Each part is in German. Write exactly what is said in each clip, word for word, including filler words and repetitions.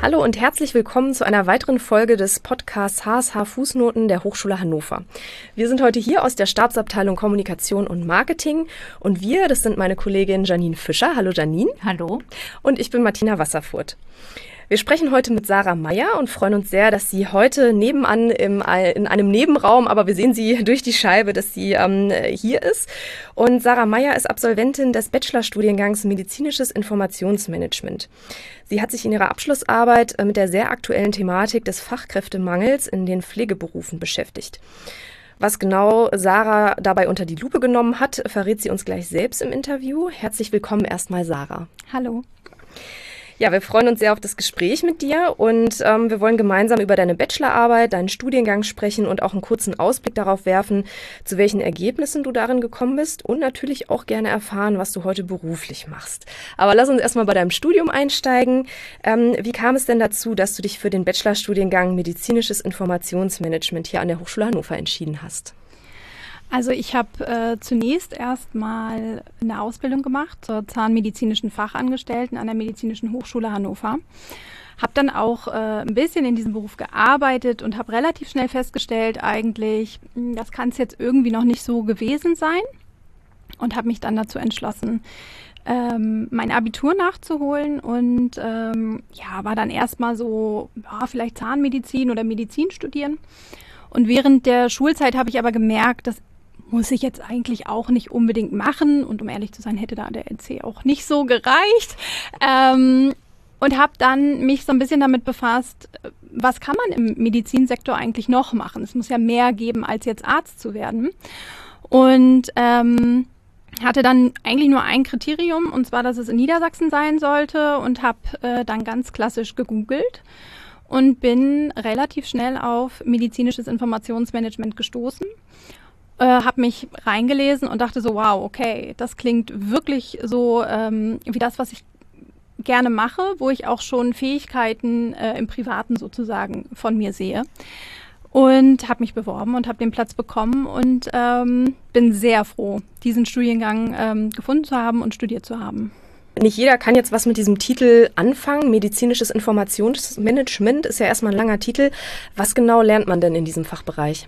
Hallo und herzlich willkommen zu einer weiteren Folge des Podcasts H S H Fußnoten der Hochschule Hannover. Wir sind heute hier aus der Stabsabteilung Kommunikation und Marketing und wir, das sind meine Kollegin Janine Fischer. Hallo Janine. Hallo. Und ich bin Martina Wasserfurth. Wir sprechen heute mit Sarah Meyer und freuen uns sehr, dass sie heute nebenan im, in einem Nebenraum, aber wir sehen sie durch die Scheibe, dass sie ähm, hier ist. Und Sarah Meyer ist Absolventin des Bachelorstudiengangs Medizinisches Informationsmanagement. Sie hat sich in ihrer Abschlussarbeit mit der sehr aktuellen Thematik des Fachkräftemangels in den Pflegeberufen beschäftigt. Was genau Sarah dabei unter die Lupe genommen hat, verrät sie uns gleich selbst im Interview. Herzlich willkommen erstmal, Sarah. Hallo. Ja, wir freuen uns sehr auf das Gespräch mit dir und ähm, wir wollen gemeinsam über deine Bachelorarbeit, deinen Studiengang sprechen und auch einen kurzen Ausblick darauf werfen, zu welchen Ergebnissen du darin gekommen bist und natürlich auch gerne erfahren, was du heute beruflich machst. Aber lass uns erstmal bei deinem Studium einsteigen. Ähm, wie kam es denn dazu, dass du dich für den Bachelorstudiengang Medizinisches Informationsmanagement hier an der Hochschule Hannover entschieden hast? Also ich habe äh, zunächst erstmal eine Ausbildung gemacht zur zahnmedizinischen Fachangestellten an der Medizinischen Hochschule Hannover. Habe dann auch äh, ein bisschen in diesem Beruf gearbeitet und habe relativ schnell festgestellt, eigentlich, das kann es jetzt irgendwie noch nicht so gewesen sein. Und habe mich dann dazu entschlossen, ähm, mein Abitur nachzuholen und ähm, ja, war dann erstmal so, ja, vielleicht Zahnmedizin oder Medizin studieren. Und während der Schulzeit habe ich aber gemerkt, dass muss ich jetzt eigentlich auch nicht unbedingt machen. Und um ehrlich zu sein, hätte da der N C auch nicht so gereicht. Ähm, und habe dann mich so ein bisschen damit befasst, was kann man im Medizinsektor eigentlich noch machen? Es muss ja mehr geben, als jetzt Arzt zu werden. Und ähm, hatte dann eigentlich nur ein Kriterium, und zwar, dass es in Niedersachsen sein sollte. Und habe äh, dann ganz klassisch gegoogelt und bin relativ schnell auf medizinisches Informationsmanagement gestoßen. Äh, habe mich reingelesen und dachte so, wow, okay, das klingt wirklich so ähm, wie das, was ich gerne mache, wo ich auch schon Fähigkeiten äh, im Privaten sozusagen von mir sehe. Und habe mich beworben und habe den Platz bekommen und ähm, bin sehr froh, diesen Studiengang ähm, gefunden zu haben und studiert zu haben. Nicht jeder kann jetzt was mit diesem Titel anfangen. Medizinisches Informationsmanagement ist ja erstmal ein langer Titel. Was genau lernt man denn in diesem Fachbereich?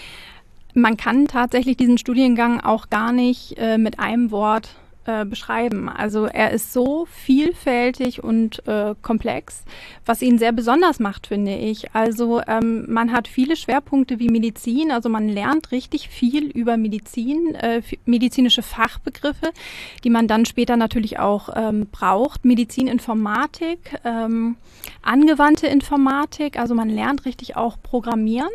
Man kann tatsächlich diesen Studiengang auch gar nicht äh, mit einem Wort äh, beschreiben. Also er ist so vielfältig und äh, komplex, was ihn sehr besonders macht, finde ich. Also ähm, man hat viele Schwerpunkte wie Medizin, also man lernt richtig viel über Medizin, äh, medizinische Fachbegriffe, die man dann später natürlich auch ähm, braucht. Medizininformatik, ähm, angewandte Informatik, also man lernt richtig auch Programmieren.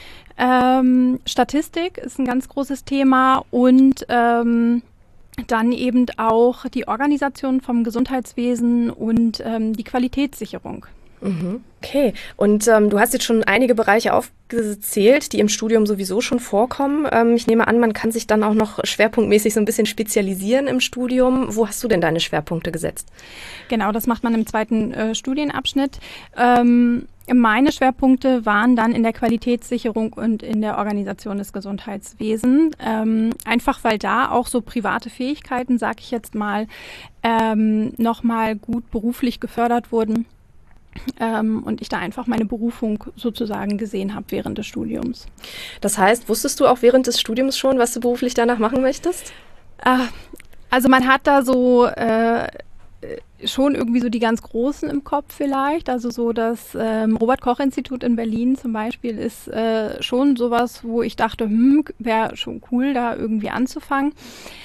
Ähm, Statistik ist ein ganz großes Thema und ähm, dann eben auch die Organisation vom Gesundheitswesen und ähm, die Qualitätssicherung. Mhm. Okay, und ähm, du hast jetzt schon einige Bereiche aufgezählt, die im Studium sowieso schon vorkommen. Ähm, ich nehme an, man kann sich dann auch noch schwerpunktmäßig so ein bisschen spezialisieren im Studium. Wo hast du denn deine Schwerpunkte gesetzt? Genau, das macht man im zweiten äh, Studienabschnitt. Ähm, meine Schwerpunkte waren dann in der Qualitätssicherung und in der Organisation des Gesundheitswesens. Ähm, einfach weil da auch so private Fähigkeiten, sage ich jetzt mal, ähm, nochmal gut beruflich gefördert wurden. Ähm, und ich da einfach meine Berufung sozusagen gesehen habe während des Studiums. Das heißt, wusstest du auch während des Studiums schon, was du beruflich danach machen möchtest? Äh, also man hat da so äh, schon irgendwie so die ganz Großen im Kopf vielleicht. Also so das ähm, Robert-Koch-Institut in Berlin zum Beispiel ist äh, schon sowas, wo ich dachte, hm, wäre schon cool, da irgendwie anzufangen.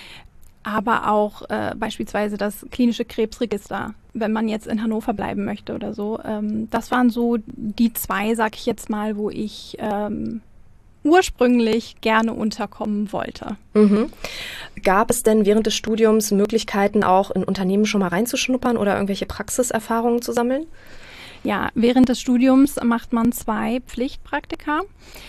Aber auch äh, beispielsweise das klinische Krebsregister, wenn man jetzt in Hannover bleiben möchte oder so. Ähm, das waren so die zwei, sag ich jetzt mal, wo ich ähm, ursprünglich gerne unterkommen wollte. Mhm. Gab es denn während des Studiums Möglichkeiten, auch in Unternehmen schon mal reinzuschnuppern oder irgendwelche Praxiserfahrungen zu sammeln? Ja, während des Studiums macht man zwei Pflichtpraktika.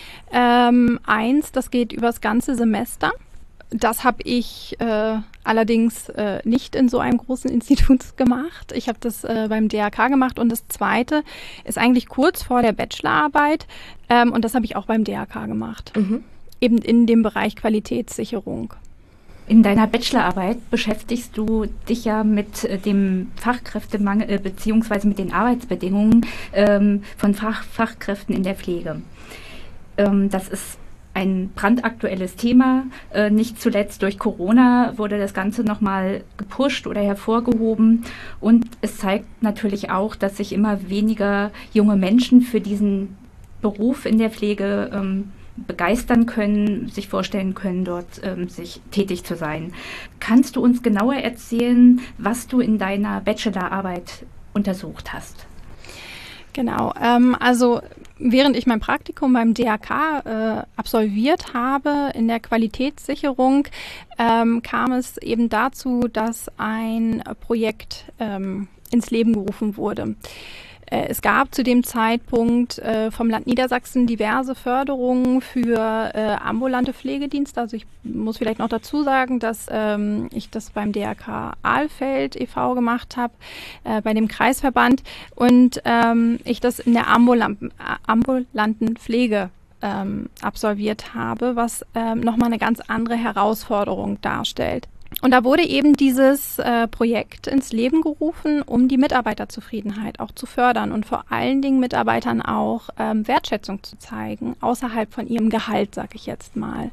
Ähm, eins, das geht übers ganze Semester. Das habe ich äh, allerdings äh, nicht in so einem großen Institut gemacht. Ich habe das äh, beim D R K gemacht und das zweite ist eigentlich kurz vor der Bachelorarbeit ähm, und das habe ich auch beim D R K gemacht. Mhm. Eben in dem Bereich Qualitätssicherung. In deiner Bachelorarbeit beschäftigst du dich ja mit äh, dem Fachkräftemangel äh, beziehungsweise mit den Arbeitsbedingungen ähm, von Fach Fachkräften in der Pflege. Ähm, das ist ein brandaktuelles Thema. Äh, nicht zuletzt durch Corona wurde das Ganze nochmal gepusht oder hervorgehoben. Und es zeigt natürlich auch, dass sich immer weniger junge Menschen für diesen Beruf in der Pflege ähm, begeistern können, sich vorstellen können, dort ähm, sich tätig zu sein. Kannst du uns genauer erzählen, was du in deiner Bachelorarbeit untersucht hast? Genau, ähm, also während ich mein Praktikum beim D R K äh, absolviert habe in der Qualitätssicherung, ähm, kam es eben dazu, dass ein Projekt ähm, ins Leben gerufen wurde. Es gab zu dem Zeitpunkt äh, vom Land Niedersachsen diverse Förderungen für äh, ambulante Pflegedienste. Also ich muss vielleicht noch dazu sagen, dass ähm, ich das beim D R K Alfeld e V gemacht habe, äh, bei dem Kreisverband, und ähm, ich das in der ambulanten, ambulanten Pflege ähm, absolviert habe, was ähm, nochmal eine ganz andere Herausforderung darstellt. Und da wurde eben dieses äh, Projekt ins Leben gerufen, um die Mitarbeiterzufriedenheit auch zu fördern und vor allen Dingen Mitarbeitern auch ähm, Wertschätzung zu zeigen, außerhalb von ihrem Gehalt, sage ich jetzt mal.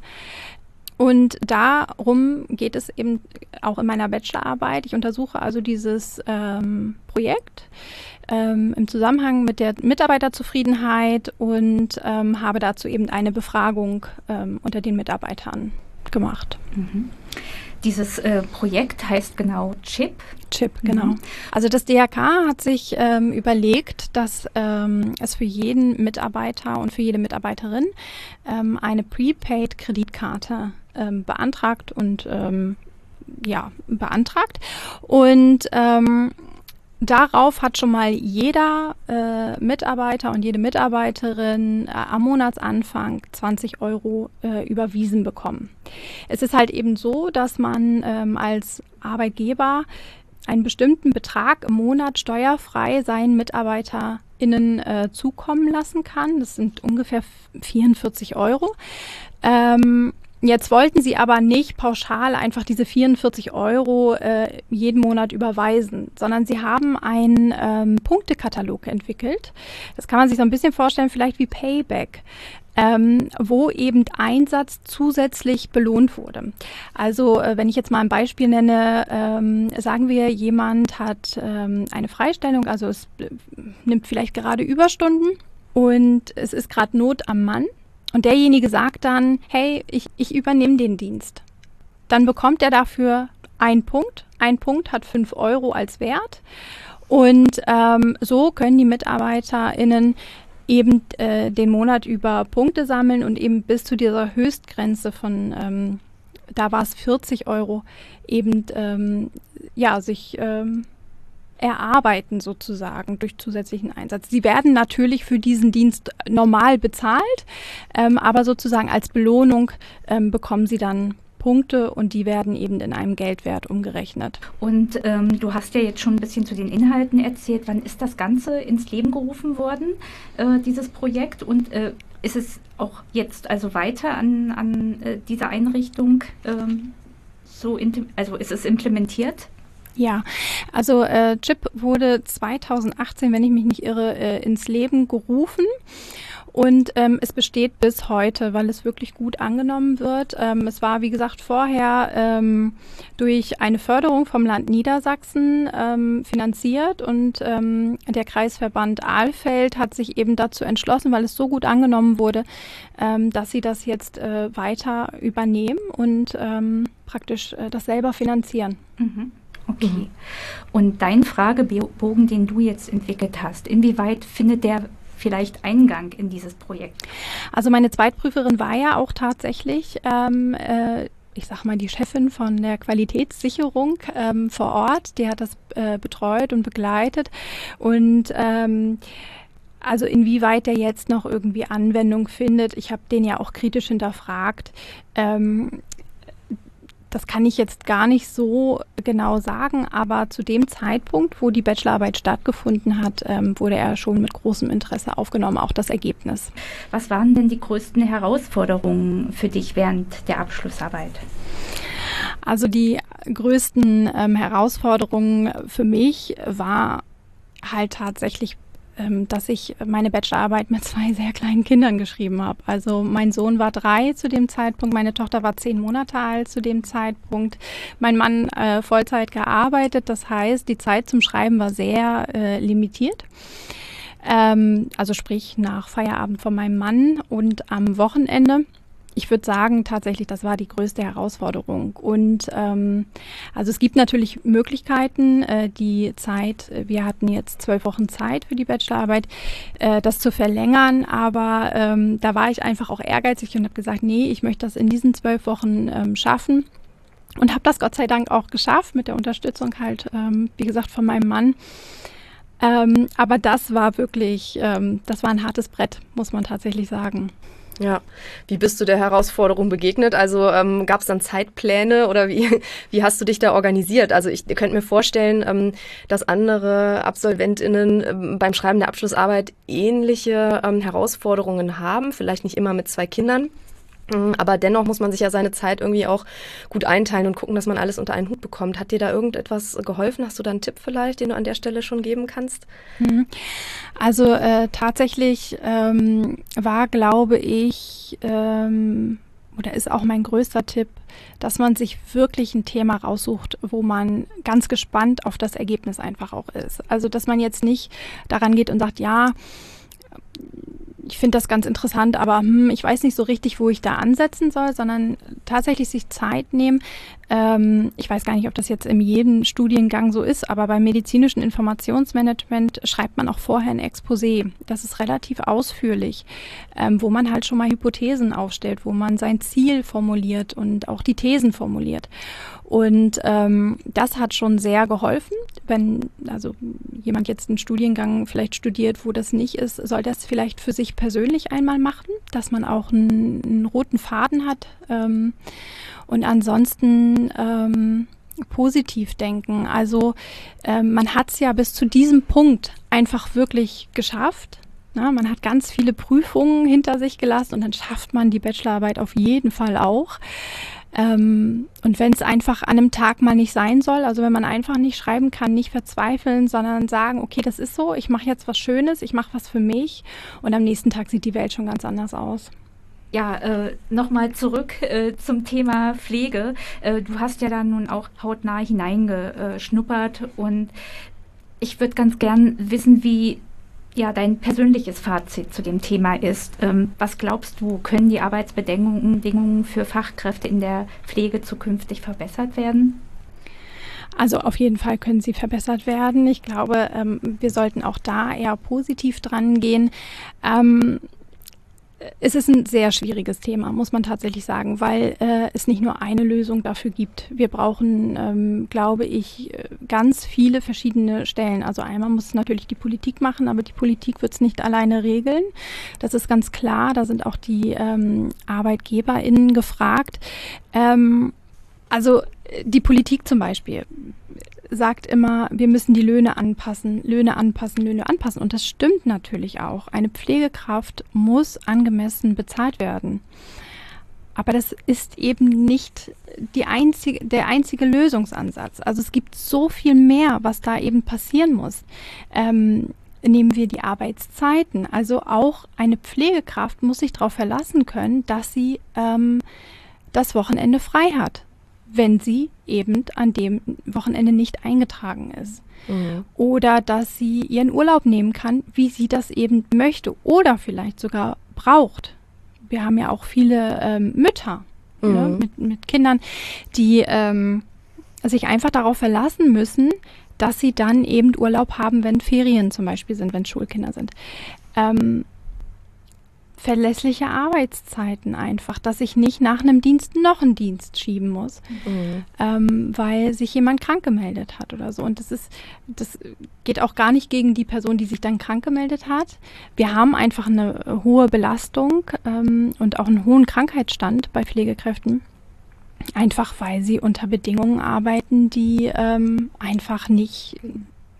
Und darum geht es eben auch in meiner Bachelorarbeit. Ich untersuche also dieses ähm, Projekt ähm, im Zusammenhang mit der Mitarbeiterzufriedenheit und ähm, habe dazu eben eine Befragung ähm, unter den Mitarbeitern gemacht. Mhm. Dieses äh, Projekt heißt genau CHIP. CHIP, genau. Mhm. Also das D R K hat sich ähm, überlegt, dass ähm, es für jeden Mitarbeiter und für jede Mitarbeiterin ähm, eine Prepaid-Kreditkarte ähm, beantragt und ähm, ja, beantragt. Und ähm, darauf hat schon mal jeder äh, Mitarbeiter und jede Mitarbeiterin äh, am Monatsanfang zwanzig Euro äh, überwiesen bekommen. Es ist halt eben so, dass man ähm, als Arbeitgeber einen bestimmten Betrag im Monat steuerfrei seinen MitarbeiterInnen äh, zukommen lassen kann. Das sind ungefähr vierundvierzig Euro. Ähm, Jetzt wollten sie aber nicht pauschal einfach diese vierundvierzig Euro äh, jeden Monat überweisen, sondern sie haben einen ähm, Punktekatalog entwickelt. Das kann man sich so ein bisschen vorstellen, vielleicht wie Payback, ähm, wo eben Einsatz zusätzlich belohnt wurde. Also äh, wenn ich jetzt mal ein Beispiel nenne, ähm, sagen wir, jemand hat ähm, eine Freistellung, also es äh, nimmt vielleicht gerade Überstunden und es ist gerade Not am Mann. Und derjenige sagt dann, hey, ich, ich übernehme den Dienst. Dann bekommt er dafür einen Punkt. Ein Punkt hat fünf Euro als Wert. Und ähm, so können die MitarbeiterInnen eben äh, den Monat über Punkte sammeln und eben bis zu dieser Höchstgrenze von, ähm, da war es vierzig Euro, eben ähm, ja, sich ähm, erarbeiten sozusagen durch zusätzlichen Einsatz. Sie werden natürlich für diesen Dienst normal bezahlt, ähm, aber sozusagen als Belohnung ähm, bekommen sie dann Punkte und die werden eben in einem Geldwert umgerechnet. Und ähm, du hast ja jetzt schon ein bisschen zu den Inhalten erzählt. Wann ist das Ganze ins Leben gerufen worden, äh, dieses Projekt? Und äh, ist es auch jetzt also weiter an, an äh, dieser Einrichtung ähm, so, also ist es implementiert? Ja, also äh, CHIP wurde zweitausendachtzehn, wenn ich mich nicht irre, äh, ins Leben gerufen. Und ähm, es besteht bis heute, weil es wirklich gut angenommen wird. Ähm, es war, wie gesagt, vorher ähm, durch eine Förderung vom Land Niedersachsen ähm, finanziert und ähm, der Kreisverband Alfeld hat sich eben dazu entschlossen, weil es so gut angenommen wurde, ähm, dass sie das jetzt äh, weiter übernehmen und ähm, praktisch äh, das selber finanzieren. Mhm. Okay. Mhm. Und dein Fragebogen, den du jetzt entwickelt hast, inwieweit findet der vielleicht Eingang in dieses Projekt? Also meine Zweitprüferin war ja auch tatsächlich, ähm, äh, ich sag mal, die Chefin von der Qualitätssicherung ähm, vor Ort. Die hat das äh, betreut und begleitet. Und ähm, also inwieweit der jetzt noch irgendwie Anwendung findet, ich habe den ja auch kritisch hinterfragt. Ähm, Das kann ich jetzt gar nicht so genau sagen, aber zu dem Zeitpunkt, wo die Bachelorarbeit stattgefunden hat, ähm, wurde er schon mit großem Interesse aufgenommen, auch das Ergebnis. Was waren denn die größten Herausforderungen für dich während der Abschlussarbeit? Also die größten ähm, Herausforderungen für mich war halt tatsächlich, ähm, dass ich meine Bachelorarbeit mit zwei sehr kleinen Kindern geschrieben habe. Also mein Sohn war drei zu dem Zeitpunkt, meine Tochter war zehn Monate alt zu dem Zeitpunkt, mein Mann äh, Vollzeit gearbeitet. Das heißt, die Zeit zum Schreiben war sehr äh, limitiert. Ähm, also sprich nach Feierabend von meinem Mann und am Wochenende. Ich würde sagen, tatsächlich, das war die größte Herausforderung. Und ähm, also es gibt natürlich Möglichkeiten, äh, die Zeit, wir hatten jetzt zwölf Wochen Zeit für die Bachelorarbeit, äh, das zu verlängern. Aber ähm, da war ich einfach auch ehrgeizig und habe gesagt, nee, ich möchte das in diesen zwölf Wochen ähm, schaffen. Und habe das Gott sei Dank auch geschafft mit der Unterstützung halt, ähm, wie gesagt, von meinem Mann. Ähm, aber das war wirklich, ähm, das war ein hartes Brett, muss man tatsächlich sagen. Ja, wie bist du der Herausforderung begegnet? Also ähm, gab es dann Zeitpläne oder wie, wie hast du dich da organisiert? Also ich könnte mir vorstellen, ähm, dass andere AbsolventInnen ähm, beim Schreiben der Abschlussarbeit ähnliche ähm, Herausforderungen haben, vielleicht nicht immer mit zwei Kindern. Aber dennoch muss man sich ja seine Zeit irgendwie auch gut einteilen und gucken, dass man alles unter einen Hut bekommt. Hat dir da irgendetwas geholfen? Hast du da einen Tipp vielleicht, den du an der Stelle schon geben kannst? Also äh, tatsächlich ähm, war, glaube ich, ähm, oder ist auch mein größter Tipp, dass man sich wirklich ein Thema raussucht, wo man ganz gespannt auf das Ergebnis einfach auch ist. Also dass man jetzt nicht daran geht und sagt, ja, ich finde das ganz interessant, aber hm, ich weiß nicht so richtig, wo ich da ansetzen soll, sondern tatsächlich sich Zeit nehmen. Ähm, ich weiß gar nicht, ob das jetzt in jedem Studiengang so ist, aber beim medizinischen Informationsmanagement schreibt man auch vorher ein Exposé. Das ist relativ ausführlich, ähm, wo man halt schon mal Hypothesen aufstellt, wo man sein Ziel formuliert und auch die Thesen formuliert. Und ähm, das hat schon sehr geholfen. Wenn also jemand jetzt einen Studiengang vielleicht studiert, wo das nicht ist, soll das vielleicht für sich persönlich einmal machen, dass man auch einen, einen roten Faden hat. Ähm, und ansonsten ähm, positiv denken. Also ähm, man hat es ja bis zu diesem Punkt einfach wirklich geschafft. Na, man hat ganz viele Prüfungen hinter sich gelassen und dann schafft man die Bachelorarbeit auf jeden Fall auch. Ähm, und wenn es einfach an einem Tag mal nicht sein soll, also wenn man einfach nicht schreiben kann, nicht verzweifeln, sondern sagen, okay, das ist so, ich mache jetzt was Schönes, ich mache was für mich und am nächsten Tag sieht die Welt schon ganz anders aus. Ja, äh, nochmal zurück äh, zum Thema Pflege. Äh, du hast ja da nun auch hautnah hineingeschnuppert und ich würde ganz gern wissen, wie ja dein persönliches Fazit zu dem Thema ist. Ähm, was glaubst du, können die Arbeitsbedingungen Bedingungen für Fachkräfte in der Pflege zukünftig verbessert werden? Also auf jeden Fall können sie verbessert werden. Ich glaube, ähm, wir sollten auch da eher positiv dran gehen. Ähm, Es ist ein sehr schwieriges Thema, muss man tatsächlich sagen, weil äh, es nicht nur eine Lösung dafür gibt. Wir brauchen, ähm, glaube ich, ganz viele verschiedene Stellen. Also einmal muss natürlich die Politik machen, aber die Politik wird es nicht alleine regeln. Das ist ganz klar. Da sind auch die ähm, ArbeitgeberInnen gefragt. Ähm, also die Politik zum Beispiel sagt immer, wir müssen die Löhne anpassen, Löhne anpassen, Löhne anpassen. Und das stimmt natürlich auch. Eine Pflegekraft muss angemessen bezahlt werden. Aber das ist eben nicht die einzige, der einzige Lösungsansatz. Also es gibt so viel mehr, was da eben passieren muss. Ähm, nehmen wir die Arbeitszeiten. Also auch eine Pflegekraft muss sich darauf verlassen können, dass sie ähm, das Wochenende frei hat, wenn sie eben an dem Wochenende nicht eingetragen ist. Mhm. Oder dass sie ihren Urlaub nehmen kann, wie sie das eben möchte oder vielleicht sogar braucht. Wir haben ja auch viele ähm, Mütter mhm. ne, mit, mit Kindern, die ähm, sich einfach darauf verlassen müssen, dass sie dann eben Urlaub haben, wenn Ferien zum Beispiel sind, wenn Schulkinder sind. Ähm, verlässliche Arbeitszeiten einfach, dass ich nicht nach einem Dienst noch einen Dienst schieben muss, mhm. ähm, weil sich jemand krank gemeldet hat oder so. Und das ist, das geht auch gar nicht gegen die Person, die sich dann krank gemeldet hat. Wir haben einfach eine hohe Belastung ähm, und auch einen hohen Krankheitsstand bei Pflegekräften, einfach weil sie unter Bedingungen arbeiten, die ähm, einfach nicht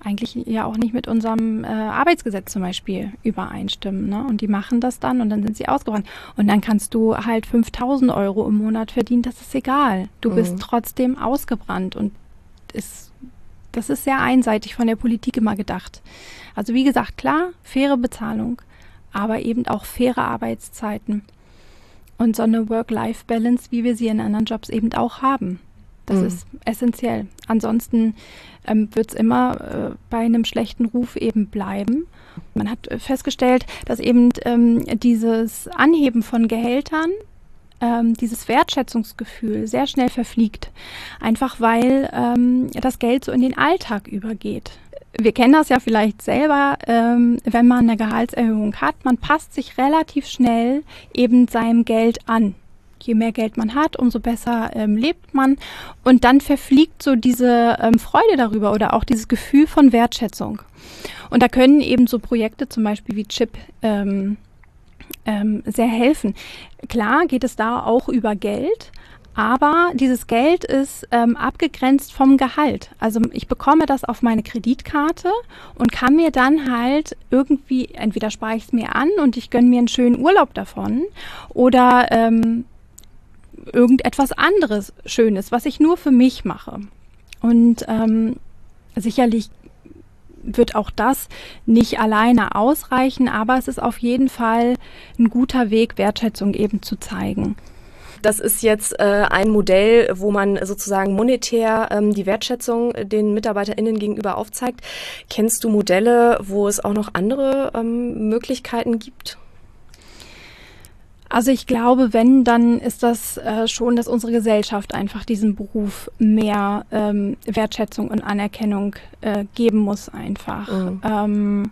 eigentlich ja auch nicht mit unserem äh, Arbeitsgesetz zum Beispiel übereinstimmen. Ne? Und die machen das dann und dann sind sie ausgebrannt. Und dann kannst du halt fünftausend Euro im Monat verdienen, das ist egal. Du mhm. bist trotzdem ausgebrannt und ist, das ist sehr einseitig von der Politik immer gedacht. Also wie gesagt, klar, faire Bezahlung, aber eben auch faire Arbeitszeiten und so eine Work-Life-Balance, wie wir sie in anderen Jobs eben auch haben. Das mhm. ist essentiell. Ansonsten ähm, wird es immer äh, bei einem schlechten Ruf eben bleiben. Man hat äh, festgestellt, dass eben ähm, dieses Anheben von Gehältern, ähm, dieses Wertschätzungsgefühl sehr schnell verfliegt. Einfach weil ähm, das Geld so in den Alltag übergeht. Wir kennen das ja vielleicht selber, ähm, wenn man eine Gehaltserhöhung hat. Man passt sich relativ schnell eben seinem Geld an. Je mehr Geld man hat, umso besser ähm, lebt man. Und dann verfliegt so diese ähm, Freude darüber oder auch dieses Gefühl von Wertschätzung. Und da können eben so Projekte zum Beispiel wie Chip ähm, ähm, sehr helfen. Klar geht es da auch über Geld, aber dieses Geld ist ähm, abgegrenzt vom Gehalt. Also ich bekomme das auf meine Kreditkarte und kann mir dann halt irgendwie, entweder spare ich es mir an und ich gönne mir einen schönen Urlaub davon oder ähm, irgendetwas anderes Schönes, was ich nur für mich mache. Und ähm, sicherlich wird auch das nicht alleine ausreichen, aber es ist auf jeden Fall ein guter Weg, Wertschätzung eben zu zeigen. Das ist jetzt äh, ein Modell, wo man sozusagen monetär ähm, die Wertschätzung den MitarbeiterInnen gegenüber aufzeigt. Kennst du Modelle, wo es auch noch andere ähm, Möglichkeiten gibt? Also ich glaube, wenn, dann ist das äh, schon, dass unsere Gesellschaft einfach diesem Beruf mehr ähm, Wertschätzung und Anerkennung äh, geben muss einfach. Mhm. Ähm,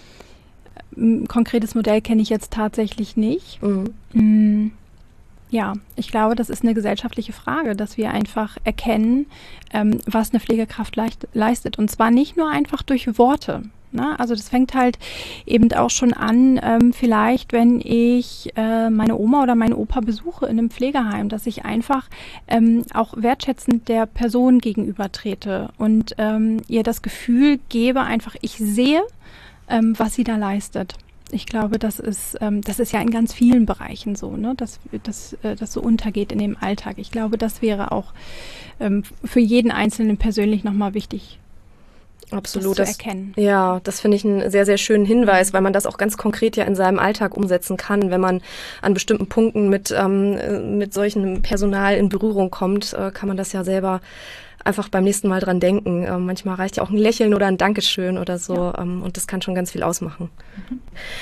ein konkretes Modell kenne ich jetzt tatsächlich nicht. Mhm. Mhm. Ja, ich glaube, das ist eine gesellschaftliche Frage, dass wir einfach erkennen, ähm, was eine Pflegekraft leicht, leistet. Und zwar nicht nur einfach durch Worte. Ne? Also das fängt halt eben auch schon an, ähm, vielleicht wenn ich äh, meine Oma oder meinen Opa besuche in einem Pflegeheim, dass ich einfach ähm, auch wertschätzend der Person gegenüber trete und ähm, ihr das Gefühl gebe, einfach ich sehe, ähm, was sie da leistet. Ich glaube, das ist, ähm, das ist ja in ganz vielen Bereichen so, ne? dass das äh, so untergeht in dem Alltag. Ich glaube, das wäre auch ähm, für jeden Einzelnen persönlich nochmal wichtig. Absolut. Das zu erkennen. Das, ja, das finde ich einen sehr, sehr schönen Hinweis, weil man das auch ganz konkret ja in seinem Alltag umsetzen kann. Wenn man an bestimmten Punkten mit, ähm, mit solchem Personal in Berührung kommt, äh, kann man das ja selber einfach beim nächsten Mal dran denken. Ähm, manchmal reicht ja auch ein Lächeln oder ein Dankeschön oder so. Ja. Ähm, und das kann schon ganz viel ausmachen. Mhm.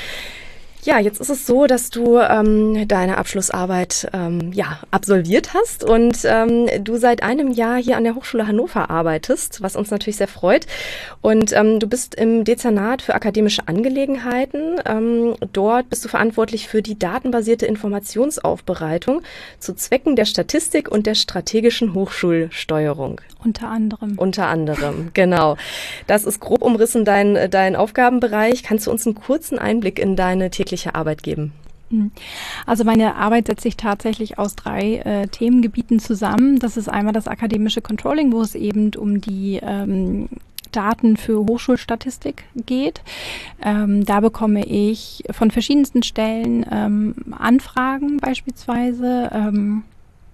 Ja, jetzt ist es so, dass du ähm, deine Abschlussarbeit ähm, ja, absolviert hast und ähm, du seit einem Jahr hier an der Hochschule Hannover arbeitest, was uns natürlich sehr freut. Und ähm, du bist im Dezernat für akademische Angelegenheiten. Ähm, dort bist du verantwortlich für die datenbasierte Informationsaufbereitung zu Zwecken der Statistik und der strategischen Hochschulsteuerung. Unter anderem. Unter anderem, genau. Das ist grob umrissen dein, dein Aufgabenbereich. Kannst du uns einen kurzen Einblick in deine tägliche Arbeit geben? Also meine Arbeit setzt sich tatsächlich aus drei äh, Themengebieten zusammen. Das ist einmal das akademische Controlling, wo es eben um die ähm, Daten für Hochschulstatistik geht. Ähm, da bekomme ich von verschiedensten Stellen ähm, Anfragen beispielsweise. Ähm,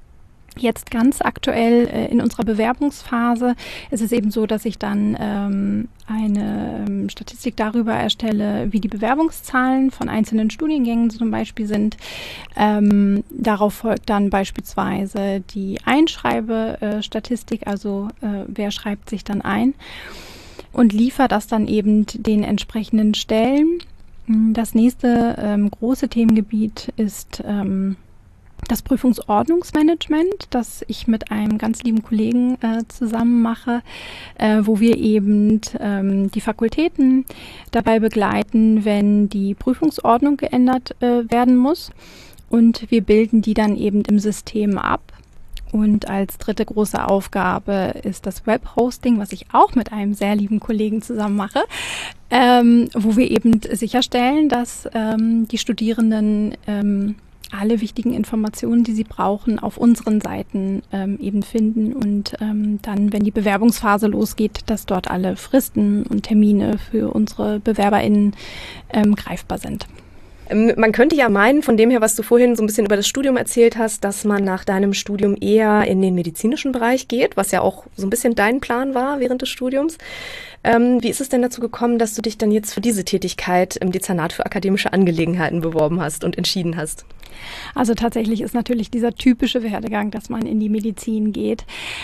Jetzt ganz aktuell äh, in unserer Bewerbungsphase ist es eben so, dass ich dann ähm, eine ähm, Statistik darüber erstelle, wie die Bewerbungszahlen von einzelnen Studiengängen zum Beispiel sind. Ähm, darauf folgt dann beispielsweise die Einschreibestatistik, also äh, wer schreibt sich dann ein, und liefere das dann eben den entsprechenden Stellen. Das nächste ähm, große Themengebiet ist ähm, das Prüfungsordnungsmanagement, das ich mit einem ganz lieben Kollegen äh, zusammen mache, äh, wo wir eben ähm, die Fakultäten dabei begleiten, wenn die Prüfungsordnung geändert äh, werden muss. Und wir bilden die dann eben im System ab. Und als dritte große Aufgabe ist das Webhosting, was ich auch mit einem sehr lieben Kollegen zusammen mache, ähm, wo wir eben sicherstellen, dass ähm, die Studierenden ähm, alle wichtigen Informationen, die sie brauchen, auf unseren Seiten ähm, eben finden und ähm, dann, wenn die Bewerbungsphase losgeht, dass dort alle Fristen und Termine für unsere BewerberInnen ähm, greifbar sind. Man könnte ja meinen, von dem her, was du vorhin so ein bisschen über das Studium erzählt hast, dass man nach deinem Studium eher in den medizinischen Bereich geht, was ja auch so ein bisschen dein Plan war während des Studiums. Ähm, wie ist es denn dazu gekommen, dass du dich dann jetzt für diese Tätigkeit im Dezernat für akademische Angelegenheiten beworben hast und entschieden hast? Also tatsächlich ist natürlich dieser typische Werdegang, dass man in die Medizin geht.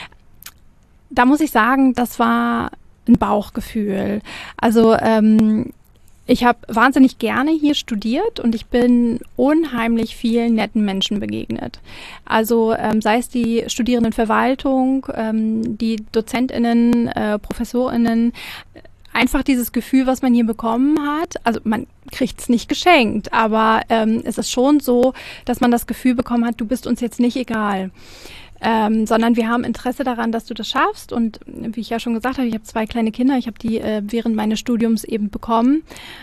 Da muss ich sagen, das war ein Bauchgefühl. Also ähm, ich habe wahnsinnig gerne hier studiert und ich bin unheimlich vielen netten Menschen begegnet. Also ähm, sei es die Studierendenverwaltung, ähm, die DozentInnen, äh, ProfessorInnen, einfach dieses Gefühl, was man hier bekommen hat. Also man kriegt es nicht geschenkt, aber ähm, es ist schon so, dass man das Gefühl bekommen hat, du bist uns jetzt nicht egal. Ähm, sondern wir haben Interesse daran, dass du das schaffst. Und wie ich ja schon gesagt habe, ich habe zwei kleine Kinder, ich habe die äh, während meines Studiums eben bekommen.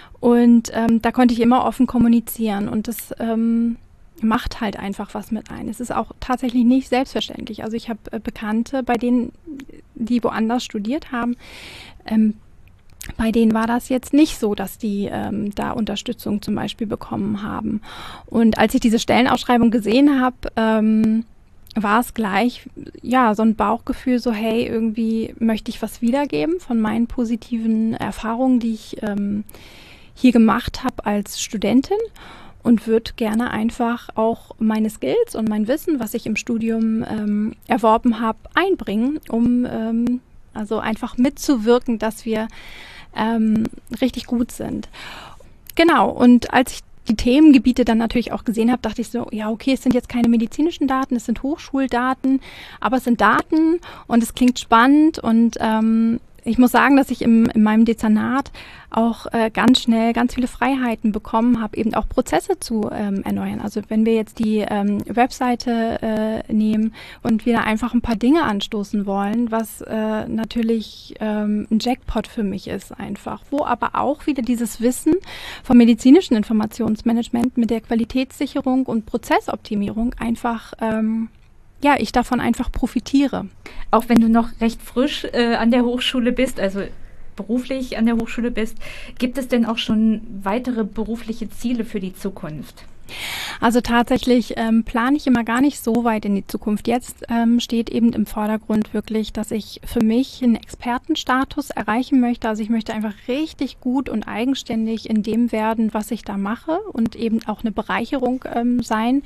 Und ähm, da konnte ich immer offen kommunizieren. Und das ähm, macht halt einfach was mit ein. Es ist auch tatsächlich nicht selbstverständlich. Also ich habe äh, Bekannte, bei denen, die woanders studiert haben, ähm, bei denen war das jetzt nicht so, dass die ähm, da Unterstützung zum Beispiel bekommen haben. Und als ich diese Stellenausschreibung gesehen habe, ähm, war es gleich, ja, so ein Bauchgefühl, so hey, irgendwie möchte ich was wiedergeben von meinen positiven Erfahrungen, die ich ähm, hier gemacht habe als Studentin und würde gerne einfach auch meine Skills und mein Wissen, was ich im Studium ähm, erworben habe, einbringen, um ähm, also einfach mitzuwirken, dass wir ähm, richtig gut sind. Genau, und als ich die Themengebiete dann natürlich auch gesehen habe, dachte ich so, ja okay, es sind jetzt keine medizinischen Daten, es sind Hochschuldaten, aber es sind Daten und es klingt spannend und ähm, ich muss sagen, dass ich im, in meinem Dezernat auch äh, ganz schnell ganz viele Freiheiten bekommen habe, eben auch Prozesse zu ähm, erneuern. Also wenn wir jetzt die ähm, Webseite äh, nehmen und wir einfach ein paar Dinge anstoßen wollen, was äh, natürlich ähm, ein Jackpot für mich ist einfach, wo aber auch wieder dieses Wissen vom medizinischen Informationsmanagement mit der Qualitätssicherung und Prozessoptimierung einfach ähm, ja, ich davon einfach profitiere. Auch wenn du noch recht frisch äh, an der Hochschule bist, also beruflich an der Hochschule bist, gibt es denn auch schon weitere berufliche Ziele für die Zukunft? Also tatsächlich ähm, plane ich immer gar nicht so weit in die Zukunft. Jetzt ähm, steht eben im Vordergrund wirklich, dass ich für mich einen Expertenstatus erreichen möchte. Also ich möchte einfach richtig gut und eigenständig in dem werden, was ich da mache und eben auch eine Bereicherung ähm, sein.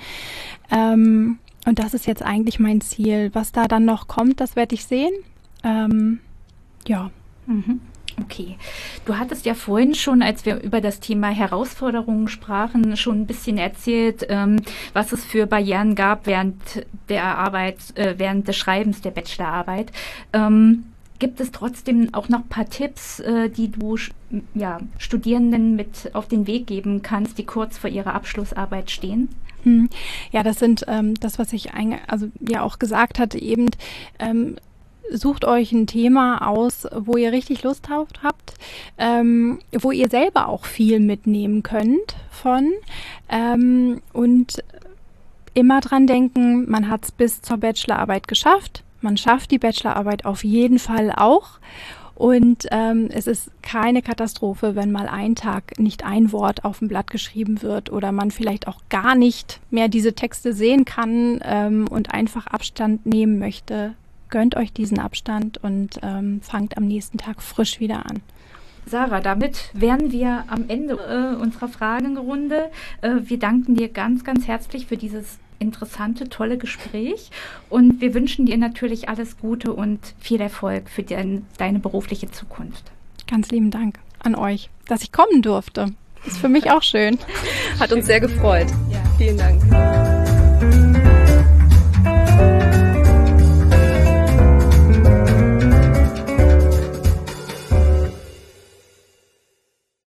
Ähm, Und das ist jetzt eigentlich mein Ziel. Was da dann noch kommt, das werde ich sehen. Ähm, ja. Mhm. Okay. Du hattest ja vorhin schon, als wir über das Thema Herausforderungen sprachen, schon ein bisschen erzählt, ähm, was es für Barrieren gab während der Arbeit, äh, während des Schreibens der Bachelorarbeit. Ähm, Gibt es trotzdem auch noch ein paar Tipps, äh, die du ja, Studierenden mit auf den Weg geben kannst, die kurz vor ihrer Abschlussarbeit stehen? Ja, das sind ähm, das, was ich einge- also ja auch gesagt hatte, eben ähm, sucht euch ein Thema aus, wo ihr richtig Lust drauf habt, ähm, wo ihr selber auch viel mitnehmen könnt von ähm, und immer dran denken, man hat es bis zur Bachelorarbeit geschafft, man schafft die Bachelorarbeit auf jeden Fall auch. Und ähm, es ist keine Katastrophe, wenn mal ein Tag nicht ein Wort auf dem Blatt geschrieben wird oder man vielleicht auch gar nicht mehr diese Texte sehen kann ähm, und einfach Abstand nehmen möchte. Gönnt euch diesen Abstand und ähm, fangt am nächsten Tag frisch wieder an. Sarah, damit wären wir am Ende äh, unserer Fragenrunde. Äh, wir danken dir ganz, ganz herzlich für dieses interessante, tolle Gespräch und wir wünschen dir natürlich alles Gute und viel Erfolg für dein, deine berufliche Zukunft. Ganz lieben Dank an euch, dass ich kommen durfte. Ist für mich auch schön. Hat uns sehr gefreut. Ja. Vielen Dank.